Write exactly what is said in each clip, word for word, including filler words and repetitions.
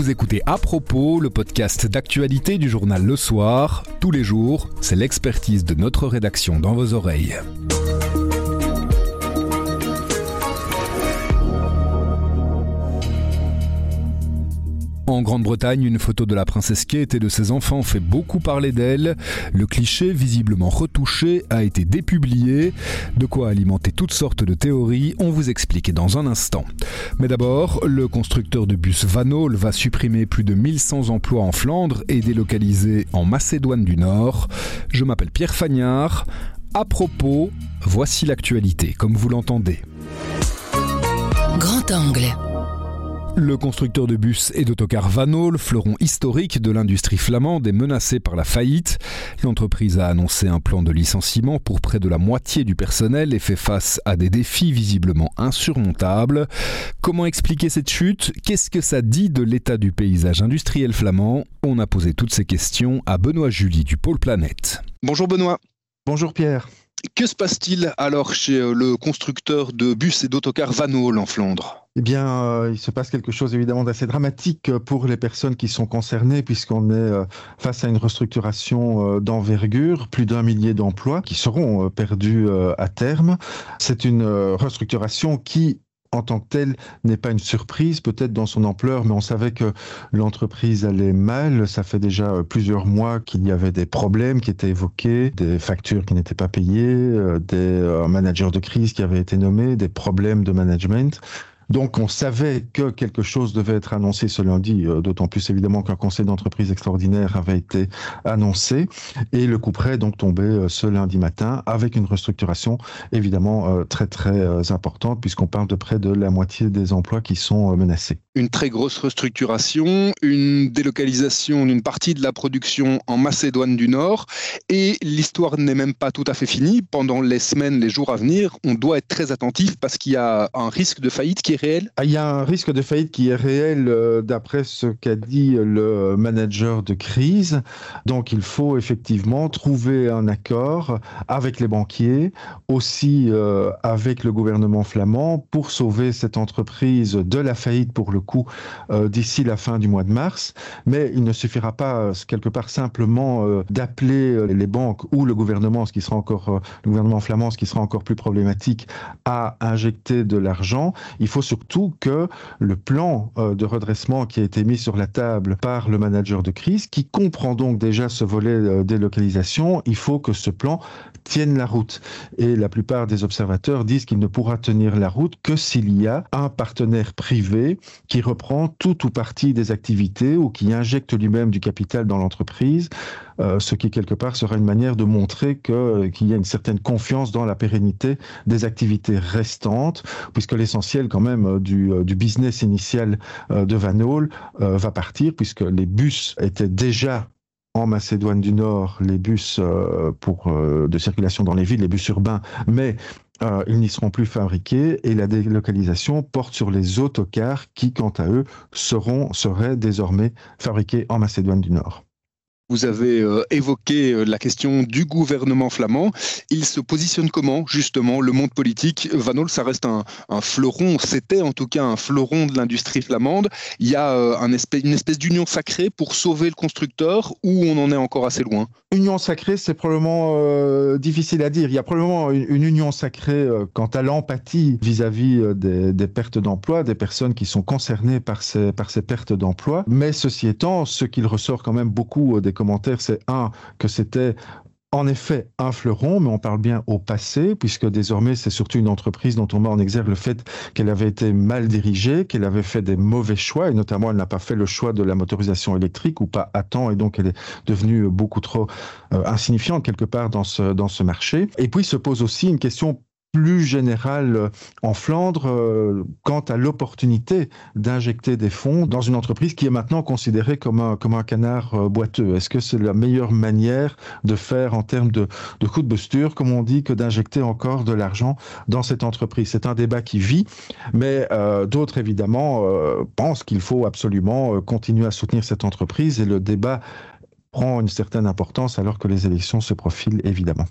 Vous écoutez À propos, le podcast d'actualité du journal Le Soir. Tous les jours, c'est l'expertise de notre rédaction dans vos oreilles. En Grande-Bretagne, une photo de la princesse Kate et de ses enfants fait beaucoup parler d'elle. Le cliché, visiblement retouché, a été dépublié. De quoi alimenter toutes sortes de théories, on vous explique dans un instant. Mais d'abord, le constructeur de bus Van Hool va supprimer plus de mille cent emplois en Flandre et délocaliser en Macédoine du Nord. Je m'appelle Pierre Fagnard. À propos, voici l'actualité, comme vous l'entendez. Grand angle. Le constructeur de bus et d'autocars Van Hool, fleuron historique de l'industrie flamande, est menacé par la faillite. L'entreprise a annoncé un plan de licenciement pour près de la moitié du personnel et fait face à des défis visiblement insurmontables. Comment expliquer cette chute ? Qu'est-ce que ça dit de l'état du paysage industriel flamand ? On a posé toutes ces questions à Benoît July du Pôle Planète. Bonjour Benoît. Bonjour Pierre. Que se passe-t-il alors chez le constructeur de bus et d'autocars Van Hool en Flandre ? Eh bien, euh, il se passe quelque chose évidemment d'assez dramatique pour les personnes qui sont concernées, puisqu'on est euh, face à une restructuration euh, d'envergure, plus d'un millier d'emplois qui seront euh, perdus euh, à terme. C'est une euh, restructuration qui, en tant que telle, n'est pas une surprise, peut-être dans son ampleur, mais on savait que l'entreprise allait mal. Ça fait déjà plusieurs mois qu'il y avait des problèmes qui étaient évoqués, des factures qui n'étaient pas payées, des euh, managers de crise qui avaient été nommés, des problèmes de management. Donc on savait que quelque chose devait être annoncé ce lundi, d'autant plus évidemment qu'un conseil d'entreprise extraordinaire avait été annoncé, et le coup près est donc tombé ce lundi matin avec une restructuration évidemment très très importante, puisqu'on parle de près de la moitié des emplois qui sont menacés. Une très grosse restructuration, une délocalisation d'une partie de la production en Macédoine du Nord, et l'histoire n'est même pas tout à fait finie. Pendant les semaines, les jours à venir, on doit être très attentif parce qu'il y a un risque de faillite qui est réel. Il y a un risque de faillite qui est réel euh, d'après ce qu'a dit le manager de crise. Donc il faut effectivement trouver un accord avec les banquiers, aussi euh, avec le gouvernement flamand, pour sauver cette entreprise de la faillite pour le coup euh, d'ici la fin du mois de mars. Mais il ne suffira pas euh, quelque part simplement euh, d'appeler euh, les banques ou le gouvernement, ce qui sera encore euh, le gouvernement flamand, ce qui sera encore plus problématique, à injecter de l'argent. Il faut surtout que le plan euh, de redressement qui a été mis sur la table par le manager de crise, qui comprend donc déjà ce volet euh, délocalisation, il faut que ce plan tienne la route. Et la plupart des observateurs disent qu'il ne pourra tenir la route que s'il y a un partenaire privé qui reprend tout ou partie des activités ou qui injecte lui-même du capital dans l'entreprise, euh, ce qui quelque part sera une manière de montrer que, euh, qu'il y a une certaine confiance dans la pérennité des activités restantes, puisque l'essentiel quand même euh, du, euh, du business initial euh, de Van Hool euh, va partir, puisque les bus étaient déjà en Macédoine du Nord, les bus euh, pour, euh, de circulation dans les villes, les bus urbains, mais Euh, ils n'y seront plus fabriqués, et la délocalisation porte sur les autocars qui, quant à eux, seront, seraient désormais fabriqués en Macédoine du Nord. Vous avez euh, évoqué euh, la question du gouvernement flamand. Il se positionne comment, justement, le monde politique ? Van Hool, ça reste un, un fleuron, c'était en tout cas un fleuron de l'industrie flamande. Il y a euh, un espèce, une espèce d'union sacrée pour sauver le constructeur, ou on en est encore assez loin ? Union sacrée, c'est probablement euh, difficile à dire. Il y a probablement une, une union sacrée euh, quant à l'empathie vis-à-vis euh, des, des pertes d'emploi, des personnes qui sont concernées par ces, par ces pertes d'emploi. Mais ceci étant, ce qu'il ressort quand même beaucoup euh, des commentaires, c'est un, que c'était en effet un fleuron, mais on parle bien au passé, puisque désormais c'est surtout une entreprise dont on met en exergue le fait qu'elle avait été mal dirigée, qu'elle avait fait des mauvais choix, et notamment elle n'a pas fait le choix de la motorisation électrique, ou pas à temps, et donc elle est devenue beaucoup trop euh, insignifiante quelque part dans ce, dans ce marché. Et puis se pose aussi une question plus générale en Flandre euh, quant à l'opportunité d'injecter des fonds dans une entreprise qui est maintenant considérée comme un, comme un canard euh, boiteux. Est-ce que c'est la meilleure manière de faire en termes de, de coup de bosture, comme on dit, que d'injecter encore de l'argent dans cette entreprise ? C'est un débat qui vit, mais euh, d'autres évidemment euh, pensent qu'il faut absolument euh, continuer à soutenir cette entreprise, et le débat prend une certaine importance alors que les élections se profilent évidemment.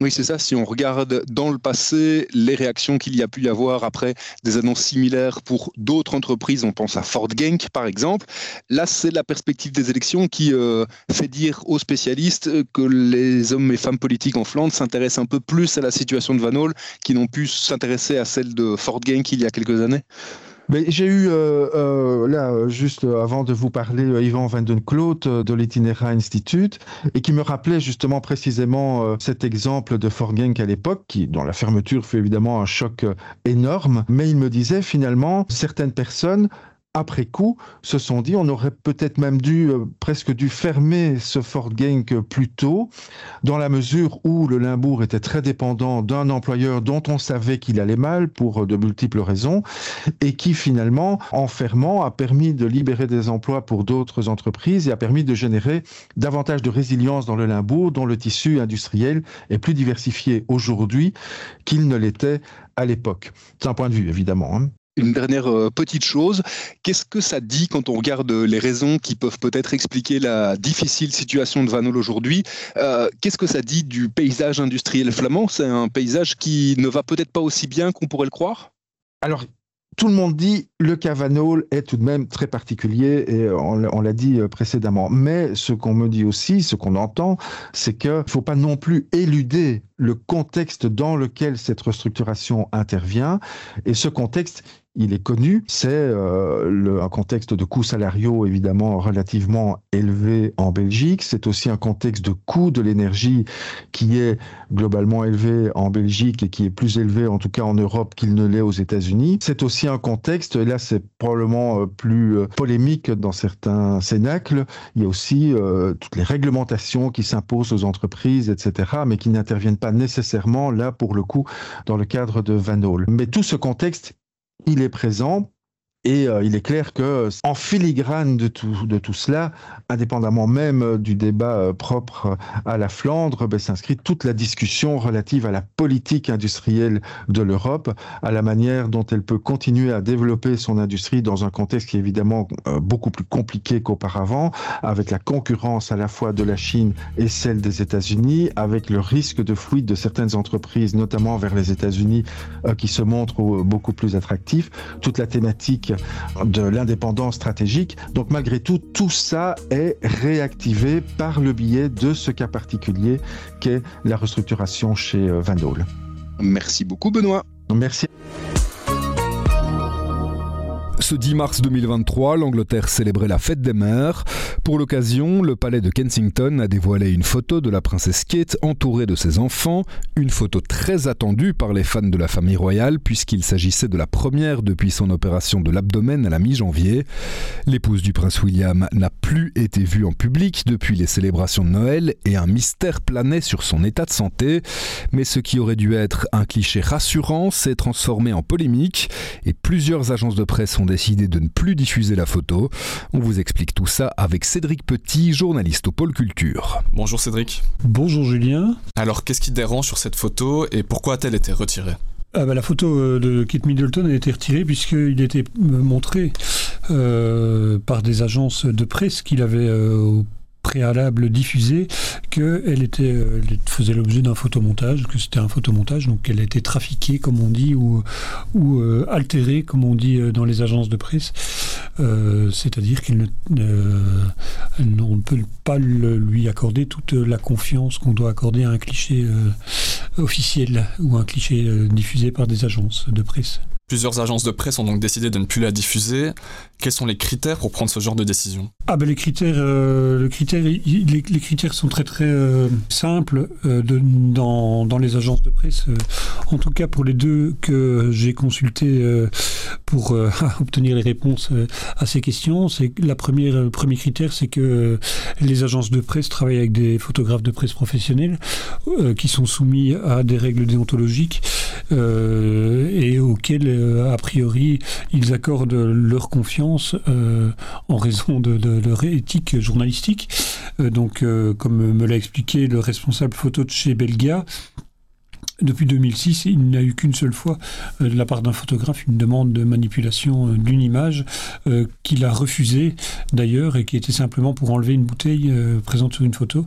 Oui, c'est ça. Si on regarde dans le passé, les réactions qu'il y a pu y avoir après des annonces similaires pour d'autres entreprises, on pense à Ford Genk par exemple, là c'est la perspective des élections qui euh, fait dire aux spécialistes que les hommes et femmes politiques en Flandre s'intéressent un peu plus à la situation de Van Hool qu'ils n'ont pu s'intéresser à celle de Ford Genk il y a quelques années. Mais j'ai eu, euh, euh, là, juste avant de vous parler, euh, Yvan van den Kloot euh, de l'Itinera Institute, et qui me rappelait justement précisément euh, cet exemple de Ford Genk à l'époque, qui, dont la fermeture fait évidemment un choc euh, énorme, mais il me disait finalement, certaines personnes après coup, se sont dit, on aurait peut-être même dû, euh, presque dû fermer ce Ford Genk plus tôt, dans la mesure où le Limbourg était très dépendant d'un employeur dont on savait qu'il allait mal pour de multiples raisons, et qui finalement, en fermant, a permis de libérer des emplois pour d'autres entreprises et a permis de générer davantage de résilience dans le Limbourg, dont le tissu industriel est plus diversifié aujourd'hui qu'il ne l'était à l'époque. C'est un point de vue, évidemment, hein. Une dernière euh, petite chose, qu'est-ce que ça dit quand on regarde les raisons qui peuvent peut-être expliquer la difficile situation de Van Hool aujourd'hui, euh, qu'est-ce que ça dit du paysage industriel flamand? C'est un paysage qui ne va peut-être pas aussi bien qu'on pourrait le croire? Alors, tout le monde dit le cas Van Hool est tout de même très particulier et on, on l'a dit précédemment. Mais ce qu'on me dit aussi, ce qu'on entend, c'est qu'il ne faut pas non plus éluder le contexte dans lequel cette restructuration intervient. Et ce contexte, il est connu, c'est euh, le, un contexte de coûts salariaux évidemment relativement élevé en Belgique. C'est aussi un contexte de coût de l'énergie qui est globalement élevé en Belgique et qui est plus élevé en tout cas en Europe qu'il ne l'est aux États-Unis. C'est aussi un contexte, et là c'est probablement plus polémique dans certains cénacles, il y a aussi euh, toutes les réglementations qui s'imposent aux entreprises, et cetera, mais qui n'interviennent pas nécessairement là pour le coup dans le cadre de Van Hool. Mais tout ce contexte, il est présent et euh, il est clair que en filigrane de tout, de tout cela, indépendamment même du débat euh, propre à la Flandre, ben, s'inscrit toute la discussion relative à la politique industrielle de l'Europe, à la manière dont elle peut continuer à développer son industrie dans un contexte qui est évidemment euh, beaucoup plus compliqué qu'auparavant, avec la concurrence à la fois de la Chine et celle des États-Unis, avec le risque de fuite de certaines entreprises, notamment vers les États-Unis, euh, qui se montrent euh, beaucoup plus attractifs, toute la thématique de l'indépendance stratégique. Donc malgré tout, tout ça est réactivé par le biais de ce cas particulier qu'est la restructuration chez Van Hool. Merci beaucoup Benoît. Merci. Ce dix mars deux mille vingt-trois, l'Angleterre célébrait la fête des mères. Pour l'occasion, le palais de Kensington a dévoilé une photo de la princesse Kate entourée de ses enfants, une photo très attendue par les fans de la famille royale puisqu'il s'agissait de la première depuis son opération de l'abdomen à la mi-janvier. L'épouse du prince William n'a plus été vue en public depuis les célébrations de Noël et un mystère planait sur son état de santé. Mais ce qui aurait dû être un cliché rassurant s'est transformé en polémique et plusieurs agences de presse ont décidé de ne plus diffuser la photo. On vous explique tout ça avec Cédric Petit, journaliste au Pôle Culture. Bonjour Cédric. Bonjour Julien. Alors qu'est-ce qui dérange sur cette photo et pourquoi a-t-elle été retirée ? Ah bah, la photo de Kate Middleton a été retirée puisqu'il était montré euh, par des agences de presse qu'il avait euh, au préalable diffusé qu'elle était, elle faisait l'objet d'un photomontage, que c'était un photomontage, donc elle a été trafiquée, comme on dit, ou, ou euh, altérée, comme on dit dans les agences de presse. Euh, c'est-à-dire qu'on ne, euh, on ne peut pas le, lui accorder toute la confiance qu'on doit accorder à un cliché euh, officiel ou un cliché euh, diffusé par des agences de presse. Plusieurs agences de presse ont donc décidé de ne plus la diffuser. Quels sont les critères pour prendre ce genre de décision ? Ah ben les critères, euh, le critère, les, les critères sont très très euh, simples euh, de, dans, dans les agences de presse. Euh, en tout cas pour les deux que j'ai consultés euh, pour euh, obtenir les réponses euh, à ces questions, c'est la première, le premier critère, c'est que euh, les agences de presse travaillent avec des photographes de presse professionnels euh, qui sont soumis à des règles déontologiques euh, et auxquelles euh, a priori ils accordent leur confiance Euh, en raison de, de, de leur éthique journalistique. Euh, donc, euh, comme me l'a expliqué le responsable photo de chez Belga, depuis deux mille six, il n'y a eu qu'une seule fois, euh, de la part d'un photographe, une demande de manipulation euh, d'une image euh, qu'il a refusée d'ailleurs et qui était simplement pour enlever une bouteille euh, présente sur une photo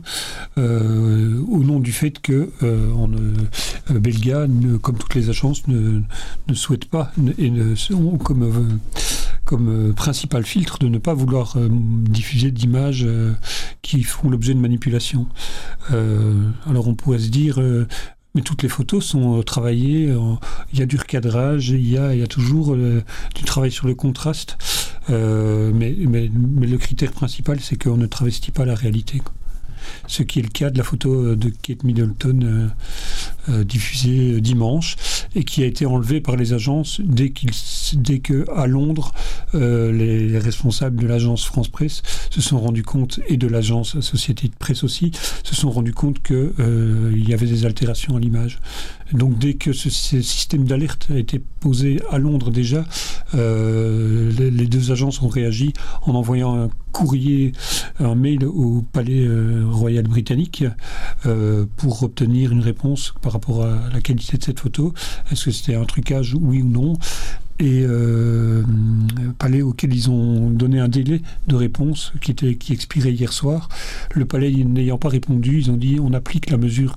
euh, au nom du fait que euh, on, euh, Belga, ne, comme toutes les agences, ne, ne souhaite pas ne, et ne, ont comme, euh, comme euh, principal filtre de ne pas vouloir euh, diffuser d'images euh, qui font l'objet de manipulation. Euh, alors on pourrait se dire... Euh, Mais toutes les photos sont euh, travaillées, euh, il y a du recadrage, il y a, il y a toujours euh, du travail sur le contraste, euh, mais, mais, mais le critère principal, c'est qu'on ne travestit pas la réalité, quoi. Ce qui est le cas de la photo de Kate Middleton euh, euh, diffusée dimanche et qui a été enlevée par les agences dès, qu'il, dès que à Londres euh, les, les responsables de l'agence France Presse se sont rendus compte, et de l'agence Société de Presse aussi, se sont rendus compte qu'il euh, y avait des altérations à l'image. Donc dès que ce, ce système d'alerte a été posé à Londres déjà, euh, les, les deux agences ont réagi en envoyant un courrier, un mail au Palais euh, Royal britannique euh, pour obtenir une réponse par rapport à la qualité de cette photo. Est-ce que c'était un trucage, oui ou non ? Et euh, palais auquel ils ont donné un délai de réponse qui, était, qui expirait hier soir. Le palais n'ayant pas répondu, ils ont dit on applique la mesure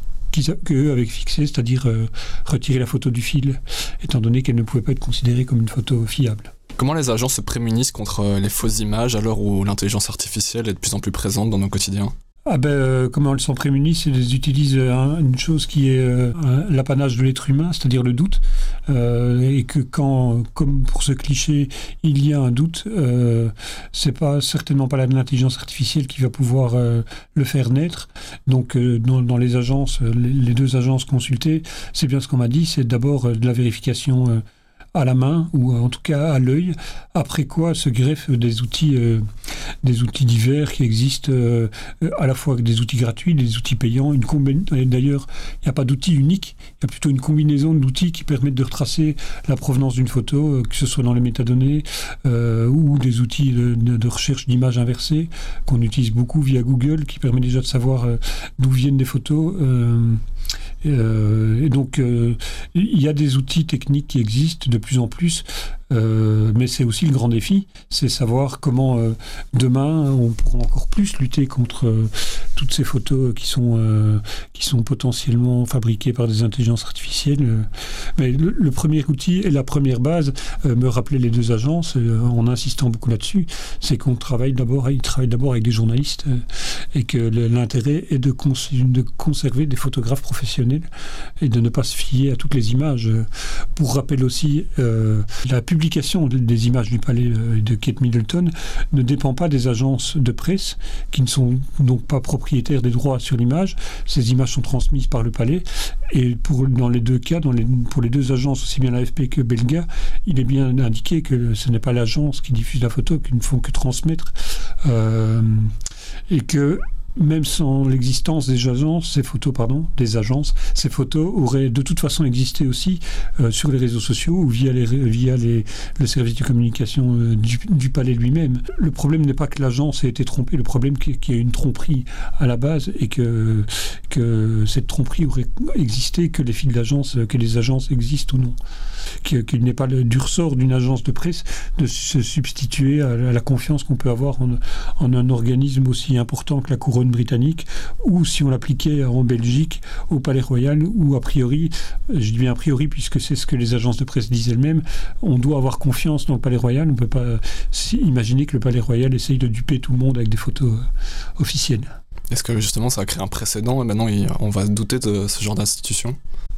qu'eux avaient fixée, c'est-à-dire euh, retirer la photo du fil, étant donné qu'elle ne pouvait pas être considérée comme une photo fiable. Comment les agences se prémunissent contre les fausses images à l'heure où l'intelligence artificielle est de plus en plus présente dans nos quotidiens ? Ah ben, euh, comment elles s'en prémunissent ? Elles utilisent euh, une chose qui est euh, l'apanage de l'être humain, c'est-à-dire le doute, euh, et que quand, comme pour ce cliché, il y a un doute, euh, c'est pas certainement pas l'intelligence artificielle qui va pouvoir euh, le faire naître. Donc, euh, dans, dans les agences, les, les deux agences consultées, c'est bien ce qu'on m'a dit, c'est d'abord euh, de la vérification euh, à la main, ou en tout cas à l'œil, après quoi se greffent des outils, euh, des outils divers qui existent, euh, à la fois des outils gratuits, des outils payants. Une combine... D'ailleurs, il n'y a pas d'outil unique, il y a plutôt une combinaison d'outils qui permettent de retracer la provenance d'une photo, euh, que ce soit dans les métadonnées, euh, ou des outils de, de, de recherche d'images inversées, qu'on utilise beaucoup via Google, qui permet déjà de savoir euh, d'où viennent des photos. Euh, Euh, et donc, euh, il y a des outils techniques qui existent de plus en plus, euh, mais c'est aussi le grand défi, c'est savoir comment euh, demain on pourra encore plus lutter contre euh, toutes ces photos qui sont, euh, qui sont potentiellement fabriquées par des intelligences artificielles. Mais le, le premier outil et la première base, euh, me rappelaient les deux agences, euh, en insistant beaucoup là-dessus, c'est qu'on travaille d'abord, ils travaillent d'abord avec des journalistes, euh, et que le, l'intérêt est de, cons- de conserver des photographes professionnels et de ne pas se fier à toutes les images. Pour rappel aussi, euh, la publication des images du palais de Kate Middleton ne dépend pas des agences de presse qui ne sont donc pas propriétaires des droits sur l'image. Ces images sont transmises par le palais, et pour, dans les deux cas, dans les, pour les deux agences, aussi bien l'A F P que Belga, il est bien indiqué que ce n'est pas l'agence qui diffuse la photo, qu'ils ne font que transmettre, euh, et que même sans l'existence des agences, ces photos, pardon, des agences, ces photos auraient de toute façon existé aussi euh, sur les réseaux sociaux ou via, les, via les, le service de communication euh, du, du palais lui-même. Le problème n'est pas que l'agence ait été trompée, le problème c'est qu'il y a une tromperie à la base et que, que cette tromperie aurait existé, que les fils d'agence, que les agences existent ou non. Qu'il, qu'il n'est pas le, du ressort d'une agence de presse de se substituer à, à la confiance qu'on peut avoir en, en un organisme aussi important que la couronne britannique, ou si on l'appliquait en Belgique au Palais Royal, où a priori, je dis bien a priori puisque c'est ce que les agences de presse disent elles-mêmes, on doit avoir confiance dans le Palais Royal. On ne peut pas imaginer que le Palais Royal essaye de duper tout le monde avec des photos euh, officielles. Est-ce que justement ça a créé un précédent et maintenant on va douter de ce genre d'institution ?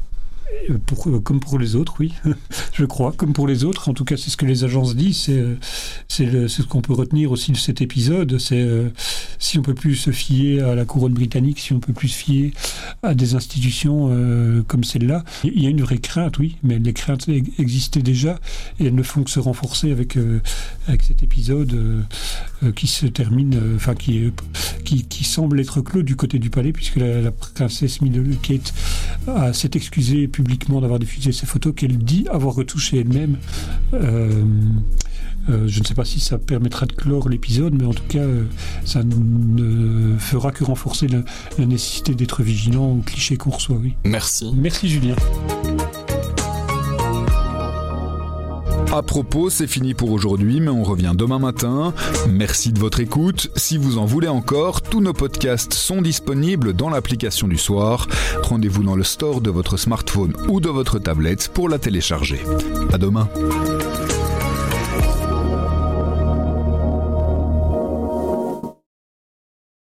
Pour, comme pour les autres, oui, je crois, comme pour les autres. En tout cas, c'est ce que les agences disent, c'est, c'est, le, c'est ce qu'on peut retenir aussi de cet épisode, c'est euh, si on ne peut plus se fier à la couronne britannique, si on ne peut plus se fier à des institutions euh, comme celle-là. Il y a une vraie crainte, oui, mais les craintes existaient déjà et elles ne font que se renforcer avec, euh, avec cet épisode euh, qui se termine, enfin euh, qui, qui, qui semble être clos du côté du palais, puisque la, la princesse Middleton Kate a, s'est excusée publiquement d'avoir diffusé ces photos qu'elle dit avoir retouchées elle-même. Euh, Euh, je ne sais pas si ça permettra de clore l'épisode, mais en tout cas, euh, ça ne fera que renforcer la, la nécessité d'être vigilant aux clichés qu'on reçoit. Oui. Merci. Merci Julien. À propos, c'est fini pour aujourd'hui, mais on revient demain matin. Merci de votre écoute. Si vous en voulez encore, tous nos podcasts sont disponibles dans l'application du soir. Rendez-vous dans le store de votre smartphone ou de votre tablette pour la télécharger. À demain.